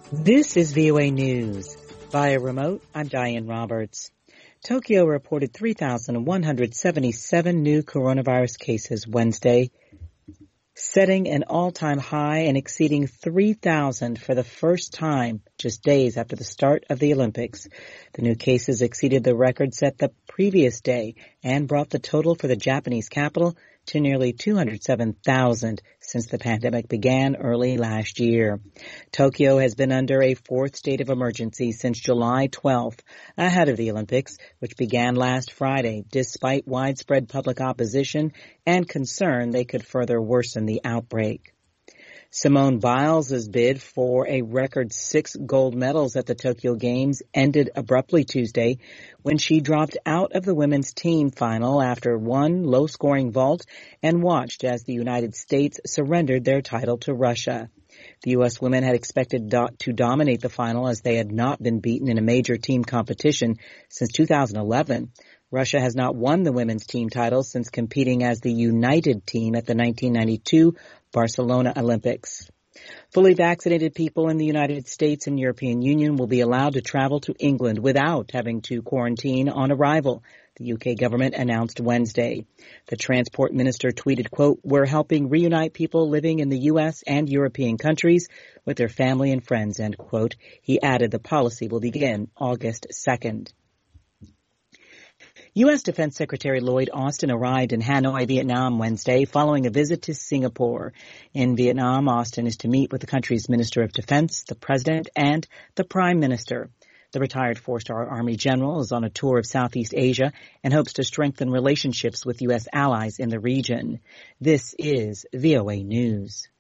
This is VOA News. Via remote, I'm Diane Roberts. Tokyo reported 3,177 new coronavirus cases Wednesday, setting an all-time high and exceeding 3,000 for the first time just days after the start of the Olympics. The new cases exceeded the record set the previous day and brought the total for the Japanese capital to nearly 207,000 since the pandemic began early last year. Tokyo has been under a fourth state of emergency since July 12th, ahead of the Olympics, which began last Friday, despite widespread public opposition and concern they could further worsen the outbreak. Simone Biles' bid for a record 6 gold medals at the Tokyo Games ended abruptly Tuesday when she dropped out of the women's team final after one low-scoring vault and watched as the United States surrendered their title to Russia. The U.S. women had expected to dominate the final as they had not been beaten in a major team competition since 2011. Russia has not won the women's team title since competing as the United Team at the 1992 Barcelona Olympics. Fully vaccinated people in the United States and European Union will be allowed to travel to England without having to quarantine on arrival, the UK government announced Wednesday. The transport minister tweeted, quote, "We're helping reunite people living in the U.S. and European countries with their family and friends," end quote. He added the policy will begin August 2nd. U.S. Defense Secretary Lloyd Austin arrived in Hanoi, Vietnam Wednesday following a visit to Singapore. In Vietnam, Austin is to meet with the country's Minister of Defense, the President, and the Prime Minister. The retired four-star Army general is on a tour of Southeast Asia and hopes to strengthen relationships with U.S. allies in the region. This is VOA News.